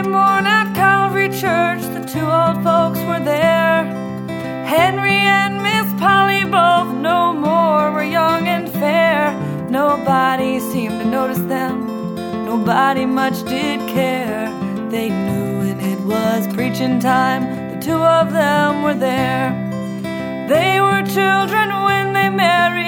Sunday morn at Calvary Church, the two old folks were there. Henry and Miss Polly both no more were young and fair. Nobody seemed to notice them, nobody much did care. They knew when it was preaching time, the two of them were there. They were children when they married,